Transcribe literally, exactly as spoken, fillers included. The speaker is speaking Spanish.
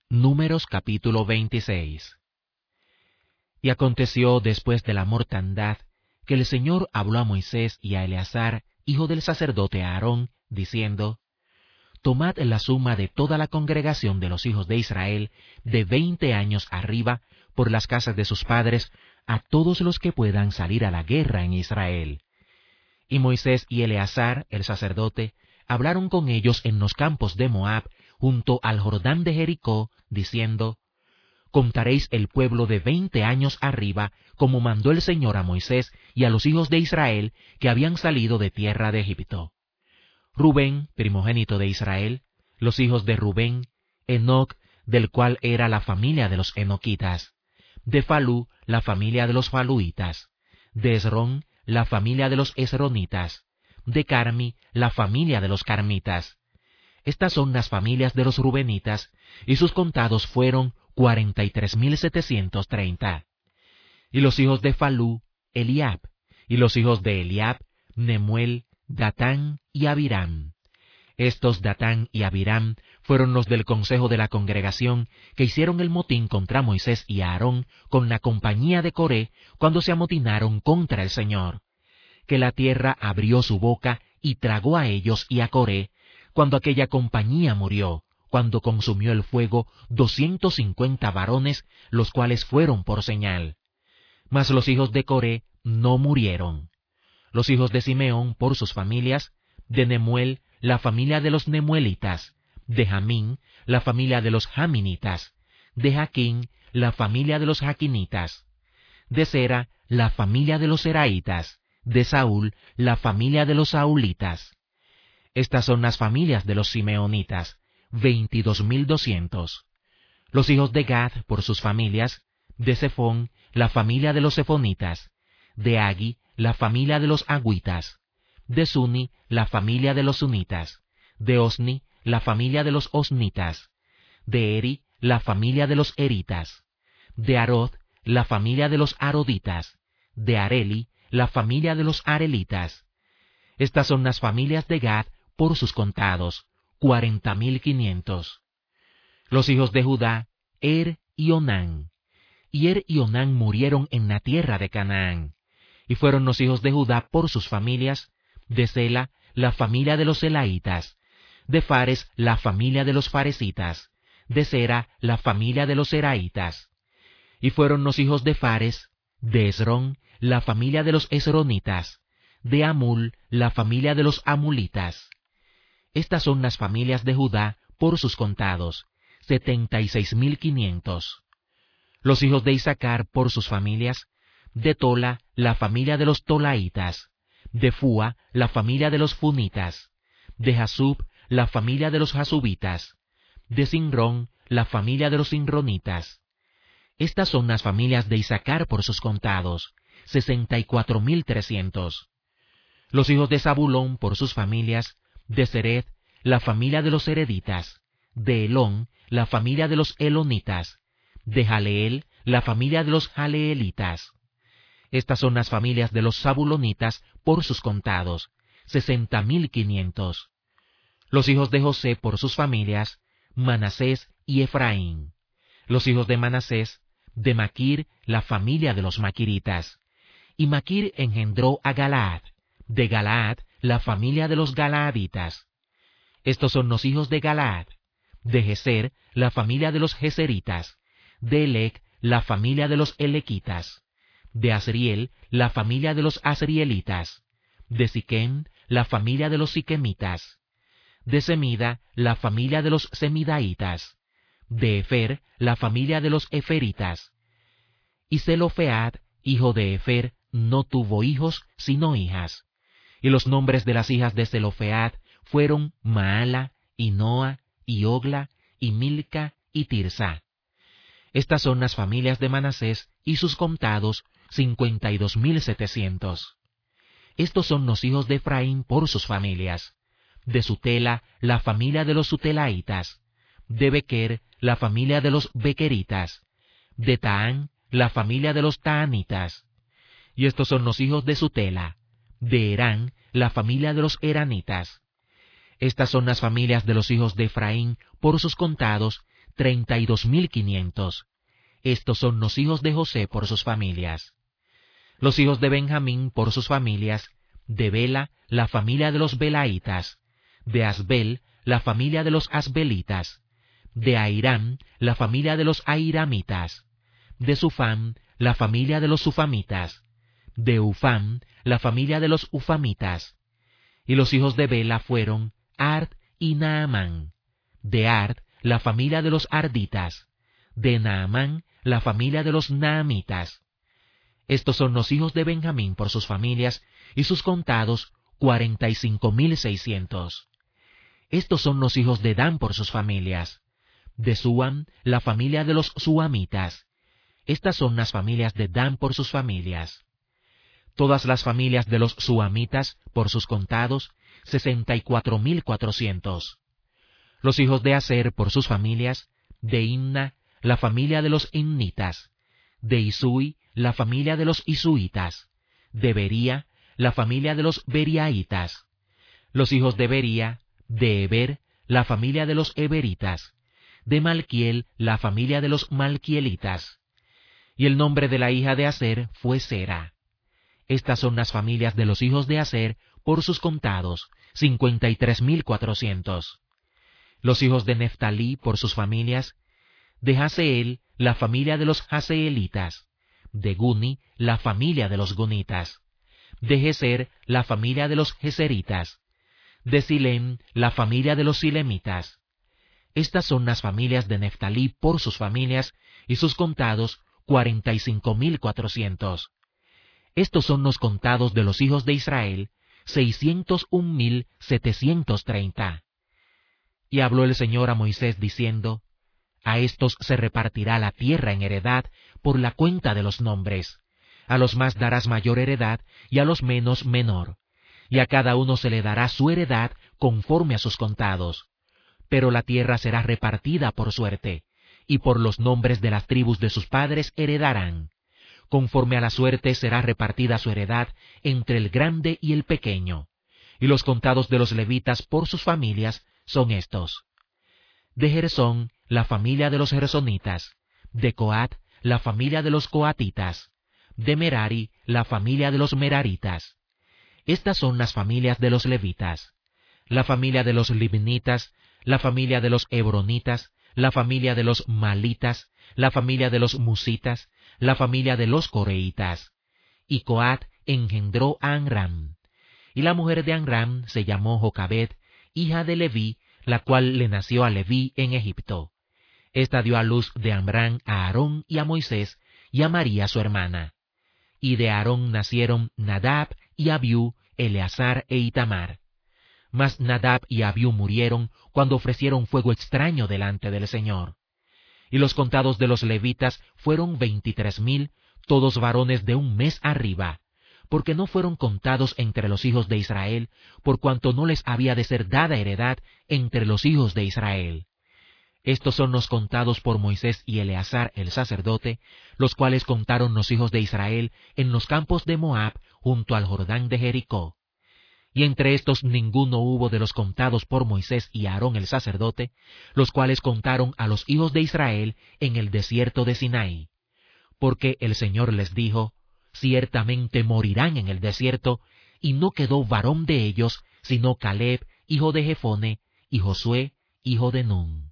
Números capítulo veintiséis. Y aconteció después de la mortandad, que el Señor habló a Moisés y a Eleazar, hijo del sacerdote Aarón, diciendo: Tomad la suma de toda la congregación de los hijos de Israel, de veinte años arriba, por las casas de sus padres, a todos los que puedan salir a la guerra en Israel. Y Moisés y Eleazar, el sacerdote, hablaron con ellos en los campos de Moab, junto al Jordán de Jericó, diciendo: Contaréis el pueblo de veinte años arriba, como mandó el Señor a Moisés y a los hijos de Israel que habían salido de tierra de Egipto. Rubén, primogénito de Israel, los hijos de Rubén, Enoc, del cual era la familia de los enoquitas, de Falú, la familia de los faluitas, de Esrón, la familia de los esronitas, de Carmi, la familia de los carmitas. Estas son las familias de los rubenitas, y sus contados fueron cuarenta y tres mil setecientos treinta. Y los hijos de Falú, Eliab, y los hijos de Eliab, Nemuel, Datán y Abiram. Estos Datán y Abiram fueron los del consejo de la congregación que hicieron el motín contra Moisés y Aarón con la compañía de Coré cuando se amotinaron contra el Señor. Que la tierra abrió su boca y tragó a ellos y a Coré, cuando aquella compañía murió, cuando consumió el fuego doscientos cincuenta varones, los cuales fueron por señal. Mas los hijos de Coré no murieron. Los hijos de Simeón por sus familias, de Nemuel, la familia de los nemuelitas, de Jamín, la familia de los jaminitas, de Jaquín, la familia de los jaquinitas, de Sera, la familia de los seraitas, de Saúl, la familia de los saulitas. Estas son las familias de los simeonitas, veintidós mil doscientos. Los hijos de Gad por sus familias, de Sefón, la familia de los sefonitas, de Agui, la familia de los agüitas, de Suni, la familia de los sunitas, de Osni, la familia de los osnitas, de Eri, la familia de los eritas, de Arod, la familia de los aroditas, de Areli, la familia de los arelitas. Estas son las familias de Gad por sus contados, cuarenta mil quinientos. Los hijos de Judá, Er y Onán. Y Er y Onán murieron en la tierra de Canaán. Y fueron los hijos de Judá por sus familias, de Sela, la familia de los selaitas, de Fares, la familia de los faresitas, de Sera, la familia de los seraitas. Y fueron los hijos de Fares, de Esrón, la familia de los esronitas, de Amul, la familia de los amulitas. Estas son las familias de Judá por sus contados, setenta y seis mil quinientos. Los hijos de Isaacar por sus familias, de Tola, la familia de los tolaitas, de Fua, la familia de los funitas, de Jasub, la familia de los jasubitas, de Sinrón, la familia de los sinronitas. Estas son las familias de Isaacar por sus contados, sesenta y cuatro mil trescientos. Los hijos de Zabulón por sus familias, de Sered, la familia de los sereditas, de Elón, la familia de los elonitas, de Jaleel, la familia de los jaleelitas. Estas son las familias de los zabulonitas por sus contados, sesenta mil quinientos. Los hijos de José por sus familias, Manasés y Efraín. Los hijos de Manasés, de Maquir, la familia de los maquiritas. Y Maquir engendró a Galaad, de Galaad, la familia de los galaaditas. Estos son los hijos de Galaad, de Geser, la familia de los geseritas, de Elec, la familia de los elequitas, de Asriel, la familia de los asrielitas, de Siquem, la familia de los siquemitas, de Semida, la familia de los semidaitas, de Efer, la familia de los eferitas. Y Zelofead, hijo de Efer, no tuvo hijos, sino hijas. Y los nombres de las hijas de Zelofead fueron Maala, y Noa, y Ogla, y Milca, y Tirsa. Estas son las familias de Manasés, y sus contados, cincuenta y dos mil setecientos. Estos son los hijos de Efraín por sus familias. De Sutela, la familia de los sutelaitas. De Bequer, la familia de los bequeritas. De Taán, la familia de los taanitas. Y estos son los hijos de Sutela. De Herán, la familia de los heranitas. Estas son las familias de los hijos de Efraín por sus contados, treinta y dos mil quinientos. Estos son los hijos de José por sus familias. Los hijos de Benjamín por sus familias: de Bela, la familia de los belaitas; de Asbel, la familia de los asbelitas; de Airám, la familia de los airamitas; de Sufam, la familia de los sufamitas; de Ufam, la familia de los ufamitas. Y los hijos de Bela fueron Ard y Naamán; de Ard, la familia de los arditas; de Naamán, la familia de los naamitas. Estos son los hijos de Benjamín por sus familias, y sus contados, cuarenta y cinco mil seiscientos. Estos son los hijos de Dan por sus familias: de Suam, la familia de los suamitas. Estas son las familias de Dan por sus familias. Todas las familias de los suamitas, por sus contados, sesenta y cuatro mil cuatrocientos. Los hijos de Aser por sus familias: de Imna, la familia de los imnitas; de Isui, la familia de los isuitas; de Bería, la familia de los beriaitas. Los hijos de Bería: de Eber, la familia de los eberitas; de Malquiel, la familia de los malquielitas. Y el nombre de la hija de Aser fue Sera. Estas son las familias de los hijos de Aser por sus contados, cincuenta y tres mil cuatrocientos. Los hijos de Neftalí por sus familias: de Jaseel, la familia de los jaseelitas; de Guni, la familia de los gunitas; de Geser, la familia de los geseritas; de Silem, la familia de los silemitas. Estas son las familias de Neftalí por sus familias, y sus contados, cuarenta y cinco mil cuatrocientos. Estos son los contados de los hijos de Israel, seiscientos un mil setecientos treinta. Y habló el Señor a Moisés diciendo: a estos se repartirá la tierra en heredad por la cuenta de los nombres. A los más darás mayor heredad, y a los menos menor. Y a cada uno se le dará su heredad conforme a sus contados. Pero la tierra será repartida por suerte, y por los nombres de las tribus de sus padres heredarán. Conforme a la suerte será repartida su heredad entre el grande y el pequeño. Y los contados de los levitas por sus familias son estos: de Gersón, la familia de los gersonitas; de Coat, la familia de los coatitas; de Merari, la familia de los meraritas. Estas son las familias de los levitas: la familia de los libnitas, la familia de los hebronitas, la familia de los malitas, la familia de los musitas, la familia de los coreitas. Y Coat engendró a Amram. Y la mujer de Amram se llamó Jocabed, hija de Leví, la cual le nació a Leví en Egipto. Esta dio a luz de Amram a Aarón y a Moisés, y a María su hermana. Y de Aarón nacieron Nadab y Abiú, Eleazar e Itamar. Mas Nadab y Abiú murieron cuando ofrecieron fuego extraño delante del Señor. Y los contados de los levitas fueron veintitrés mil, todos varones de un mes arriba, porque no fueron contados entre los hijos de Israel, por cuanto no les había de ser dada heredad entre los hijos de Israel. Estos son los contados por Moisés y Eleazar el sacerdote, los cuales contaron los hijos de Israel en los campos de Moab, junto al Jordán de Jericó. Y entre estos ninguno hubo de los contados por Moisés y Aarón el sacerdote, los cuales contaron a los hijos de Israel en el desierto de Sinaí. Porque el Señor les dijo: ciertamente morirán en el desierto, y no quedó varón de ellos, sino Caleb, hijo de Jefone, y Josué, hijo de Nun.